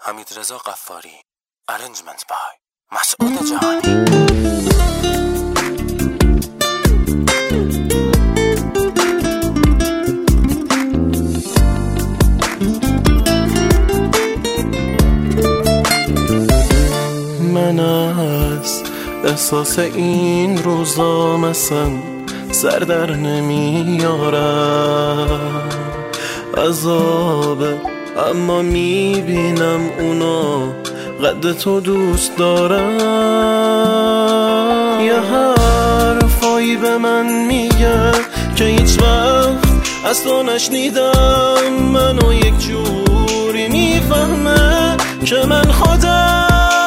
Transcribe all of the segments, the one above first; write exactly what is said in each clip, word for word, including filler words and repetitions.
حمیدرضا قفاری. ارنجمنت بای مسعود جهانی. من از احساس این روزا مثلا سر در نمیارم، عذابه اما میبینم اونا قد تو دوست دارم. یه حرفایی به من میگه که هیچ وقت اصلا نشنیدم، منو یک جوری میفهمه که من خودم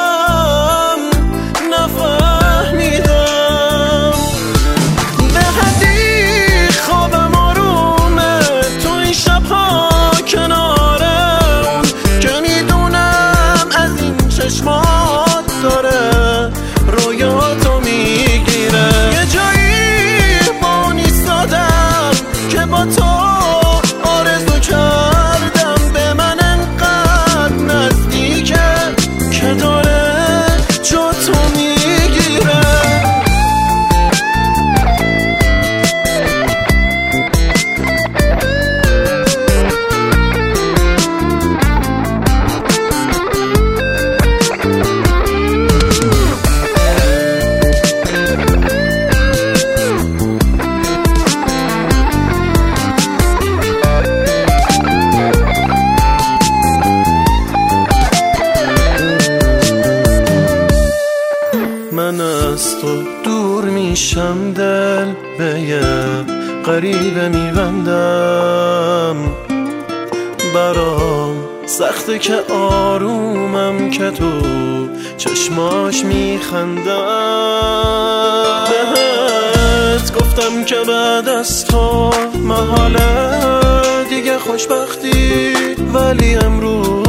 نفهمیدم. به حدی خوابم آرومه تو این شبها کنارم، که میدونم از این چشمات داره رویاتو میگیره. یه جایی با نیستادم که با تو آرزو کردم، به من انقدر نزدیکه که داره جو تو میگیره. من از تو دور میشم، دل به یه غریبه میبندم، برام سخته که آرومم که تو چشماش میخندم. بهت گفتم که بعد از تو محاله دیگه خوشبختی، ولی امروز